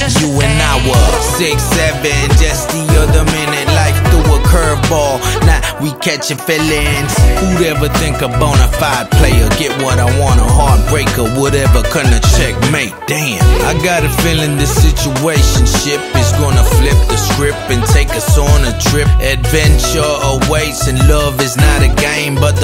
You and I were 6'7", just the other minute. Life threw a curveball, now we catching feelings. Who'd ever think a bona fide player get what I want, a heartbreaker would ever come to checkmate? Damn, I got a feeling this situationship is gonna flip the script and take us on a trip. Adventure awaits and love is not a game, but the